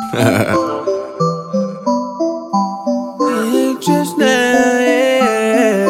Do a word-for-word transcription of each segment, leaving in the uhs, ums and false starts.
Just now, yeah.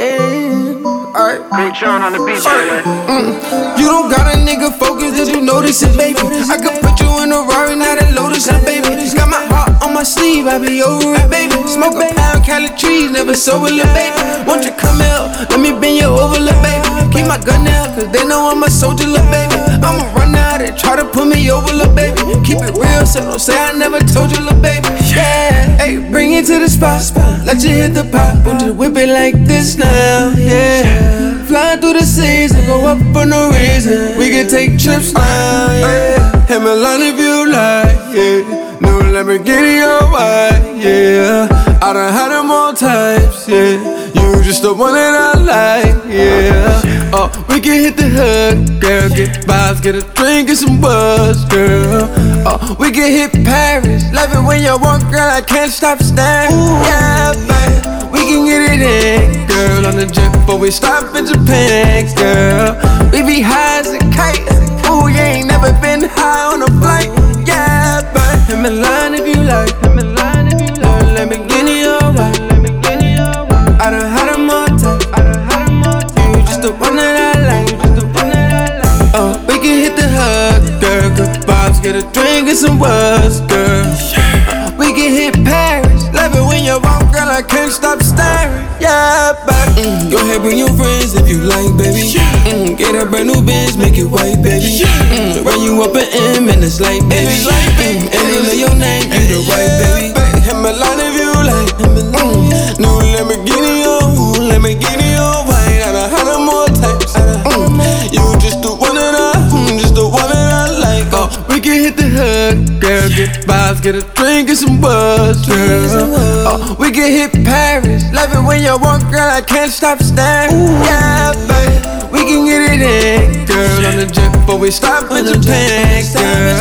Alright, Big Sean on the beat, baby. mm. You don't got a nigga focused, did you notice it, baby? I could put you in a Rari, not a Lotus, and baby. Got my heart on my sleeve, I be over it, baby. Smoke a pound, Cali trees, never sober, little baby. Won't you come out, let me bend you over, little baby. Keep my gun out, cause they know I'm a soldier, little baby. I'ma run out and try to put me over, little baby. Keep it real, so don't say I never told you, little baby. Yeah, hey, bring it to the spot, let you hit the pot. Won't you whip it like this now, yeah. Flying through the seas and go up for no reason. We can take trips now, yeah. Hit me line if you like, yeah. No Lamborghini or white, yeah. I done had them all types, yeah. You just the one that I like, yeah. Oh, we can hit the hood, girl. Get vibes, get a drink, get some buzz, girl. Oh, we can hit Paris. Love it when you walk, girl. I can't stop staring. Yeah, babe. We can get it in, girl. On the jet before we stop in Japan, girl. We be high as a kite. Ooh, you ain't never been high on a flight. Yeah, babe. Hit me line if you like. Hit me line if you like. Let me get it your way. Let me get it your way. I done had them all time. I done had them all time. You just the one that I like. You just the one that I like. Oh, we can hit the hood, girl. Good vibes, get a drink and some words, girl. Uh, we can hit Paris. Love it when you walk, girl. I can't stop staring. Yeah, baby. Mm, go ahead, bring your friends if you like, baby. Mm, get a brand new Benz, make it white, baby. Mm, run you up an M and it's like, baby. Mm, and they know your name, you the right, baby. Hit my line if you like. Mm, new Lamborghini, oh, Lamborghini, oh, white. I done had them all types. Mm, you just the one that I, mm, just the one that I like. Oh, we can hit the hood, girl. Get vibes, get a drink and some buzz, girl. Oh, we can hit Paris. Love it when you walk, girl. I can't stop staring. Yeah, babe. We can get it in, girl. On the jet before we stop in Japan, girl.